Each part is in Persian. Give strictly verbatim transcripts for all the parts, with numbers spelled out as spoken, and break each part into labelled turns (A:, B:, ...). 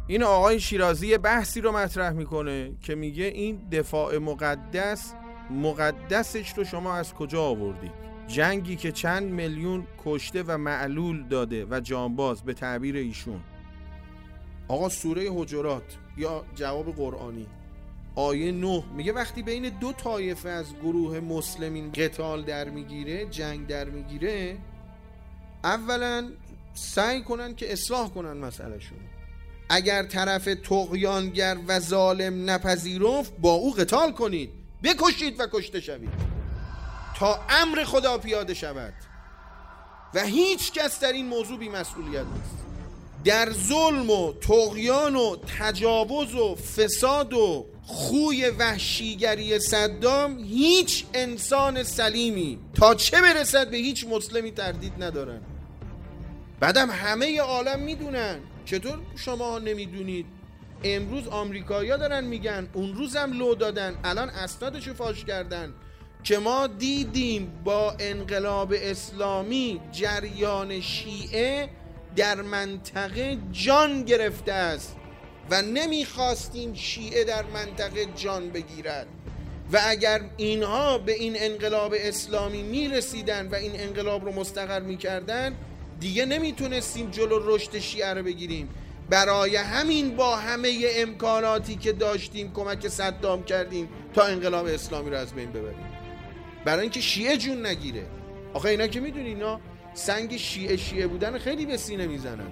A: این آقای شیرازی بحثی رو مطرح میکنه که میگه این دفاع مقدس، مقدسش رو شما از کجا آوردی؟ جنگی که چند میلیون کشته و معلول داده و جانباز به تعبیر ایشون. آقا سوره حجرات یا جواب قرآنی آیه نه میگه وقتی بین دو طایفه از گروه مسلمین قتال در میگیره، جنگ در میگیره، اولا سعی کنن که اصلاح کنن مسئله شون. اگر طرف طغیانگر و ظالم نپذیرفت با او قتال کنید، بکشید و کشته شوید تا امر خدا پیاده شود و هیچ کس در این موضوع بی مسئولیت نیست. در ظلم و طغیان و تجاوز و فساد و خوی وحشیگری صدام هیچ انسان سلیمی تا چه برسد به هیچ مسلمی تردید ندارن. بعدم همه عالم میدونن. چطور شما نمیدونید؟ امروز آمریکایی‌ها دارن میگن، اون روزم لو دادن، الان اسنادشو فاش کردن که ما دیدیم با انقلاب اسلامی جریان شیعه در منطقه جان گرفته است و نمیخواستیم شیعه در منطقه جان بگیرد و اگر اینها به این انقلاب اسلامی میرسیدن و این انقلاب رو مستقر میکردن دیگه نمیتونستیم جلو رشد شیعه رو بگیریم. برای همین با همه امکاناتی که داشتیم کمک صدام کردیم تا انقلاب اسلامی رو از بین ببریم، برای اینکه شیعه جون نگیره. آخه اینا که میدونی اینا سنگ شیعه شیعه بودن خیلی به سینه میزنن.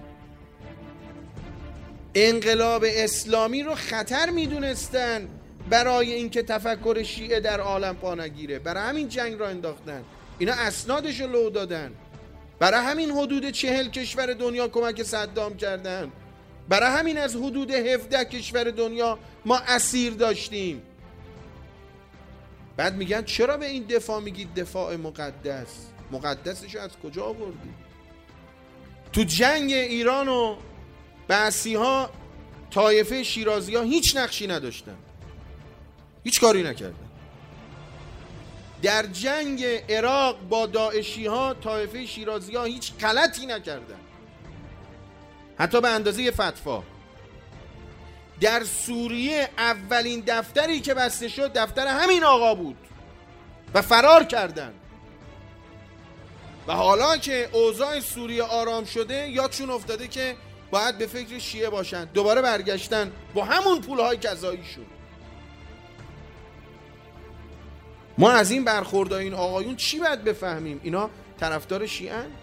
A: انقلاب اسلامی رو خطر میدونستن برای اینکه تفکر شیعه در عالم پا نگیره، برای همین جنگ را انداختن. اینا اسنادش رو لو دادن، برای همین حدود چهل کشور دنیا کمک صدام کردن، برای همین از حدود هفده کشور دنیا ما اسیر داشتیم. بعد میگن چرا به این دفاع میگید دفاع مقدس؟ مقدسشو از کجا آوردی؟ تو جنگ ایران و بعثی ها طایفه شیرازی ها هیچ نقشی نداشتن، هیچ کاری نکردن. در جنگ عراق با داعشی ها طایفه شیرازی ها هیچ غلطی نکردن، حتی به اندازه فتوا. در سوریه اولین دفتری که بسته شد دفتر همین آقا بود و فرار کردن و حالا که اوضاع سوریه آرام شده یادشون افتاده که باید به فکر شیعه باشن، دوباره برگشتن با همون پولهای قضاییشون. ما از این برخوردهای این آقایون چی باید بفهمیم؟ اینا طرفدار شیعه هن؟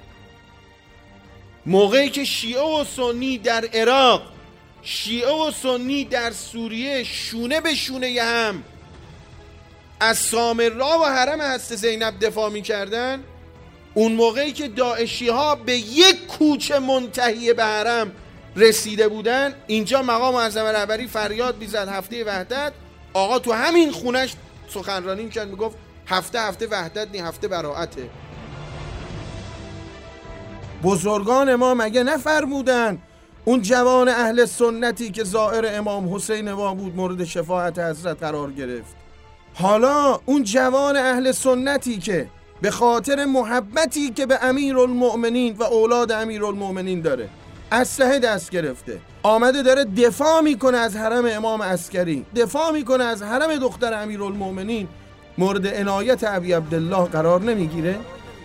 A: موقعی که شیعه و سنی در عراق، شیعه و سنی در سوریه شونه به شونه هم از سامرا و حرم حضرت زینب دفاع می کردن، اون موقعی که داعشی ها به یک کوچه منتهی به حرم رسیده بودن، اینجا مقام معظم رهبری فریاد بیزد هفته وحدت. آقا تو همین خونش سخنرانی میکرد، میگفت هفته هفته وحدت نی، هفته براعته. بزرگان ما مگه نفرمودن اون جوان اهل سنتی که زائر امام حسین ما بود مورد شفاعت حضرت قرار گرفت؟ حالا اون جوان اهل سنتی که به خاطر محبتی که به امیرالمؤمنین و اولاد امیرالمؤمنین داره اسلحه دست گرفته، آمده داره دفاع میکنه از حرم امام عسکری، دفاع میکنه از حرم دختر امیرالمؤمنین، مورد عنایت ابی عبدالله قرار نمیگیره؟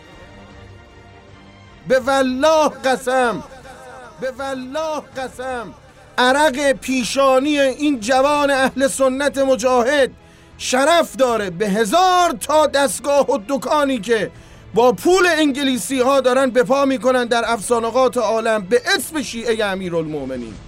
A: به والله قسم، به والله قسم، عرق پیشانی این جوان اهل سنت مجاهد شرف داره به هزار تا دستگاه و دکانی که با پول انگلیسی ها دارن بپا میکنن در افسانقات عالم به اسم شیعه امیرالمؤمنین.